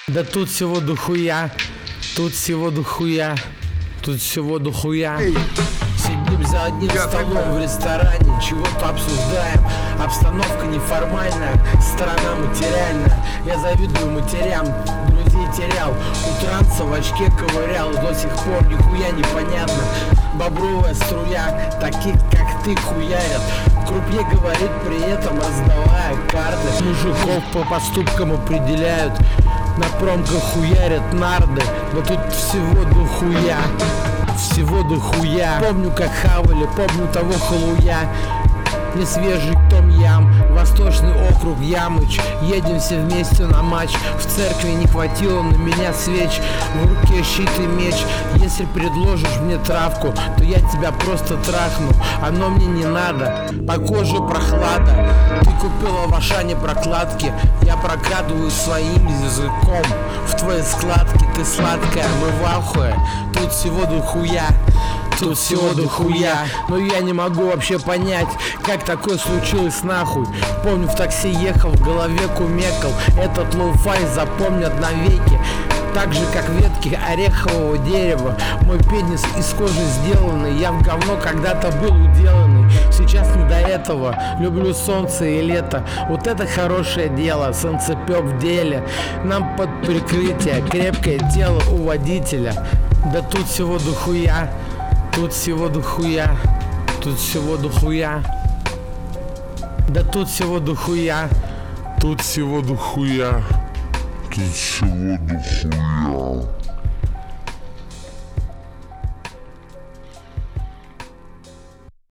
Да тут всего дохуя, тут всего дохуя, тут всего дохуя. Сидим за одним столом в ресторане, чего-то обсуждаем. Обстановка неформальная, страна материальная. Я завидую матерям, друзей терял. У транса в очке ковырял, до сих пор нихуя непонятно. Бобровая струя, таких как ты хуярят. Крупье говорит при этом, раздавая карты. Мужиков по поступкам определяют, на промках хуярят нарды. Но тут всего дохуя, всего дохуя. Помню, как хавали, помню того халуя. Несвежий том-ям, Восточный округ Ямыч. Едем все вместе на матч. В церкви не хватило на меня свеч. В руке щит и меч. Если предложишь мне травку, то я тебя просто трахну. Оно мне не надо, по коже прохлада. Ты купила в Ашане прокладки, я прокрадываюсь своим языком в твои складки. Ты сладкая, мы в ахуе. Тут всего дохуя, тут всего дохуя. Но я не могу вообще понять, как такое случилось нахуй. Помню, в такси ехал, в голове кумекал. Этот лоу-фай запомнят навеки. Так же, как ветки орехового дерева. Мой пенис из кожи сделанный. Я в говно когда-то был уделанный. Сейчас не до этого. Люблю солнце и лето. Вот это хорошее дело. Солнцепек в деле. Нам под прикрытие. Крепкое тело у водителя. Да тут всего дохуя, тут всего дохуя, тут всего дохуя. Да тут всего дохуя, тут всего дохуя, тут всего дохуя.